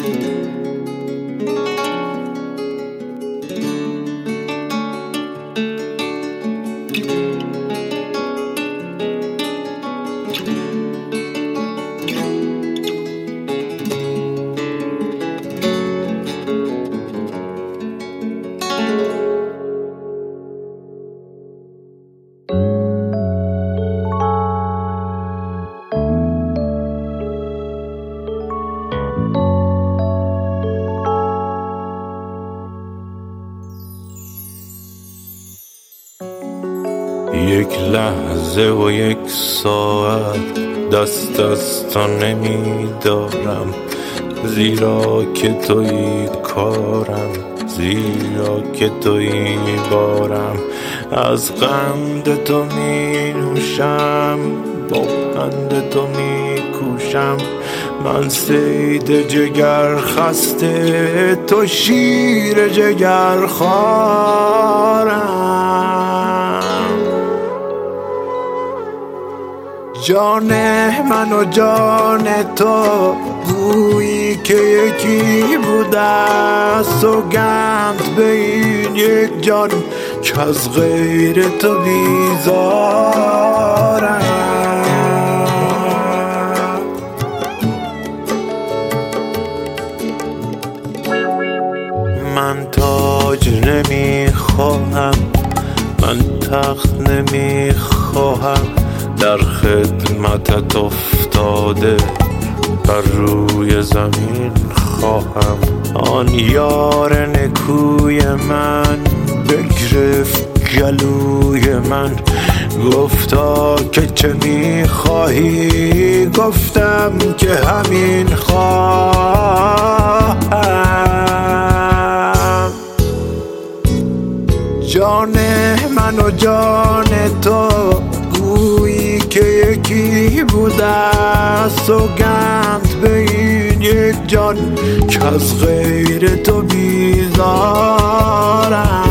یک لحظه و یک ساعت دست از تو نمی دارم، زیرا که تویی کارم، زیرا که تویی بارم. از قند تو می نوشم، با پند تو می کوشم. من صید جگر خسته، تو شیر جگر خوارم. جان من و جان تو گویی که یکی بوده، سوگند به این یک جان که از غیر تو بیزارم. من تاج نمی خواهم، من تخت نمی خواهم، در خدمتت افتاده بر روی زمین خواهم. آن یار نکوی من بگرفت گلوی من، گفتا که چه میخواهی؟ گفتم که همین خواهم. جان من و جان تو گویی که یکی بوده، سوگند به این یک جان که از غیر تو بیزارم.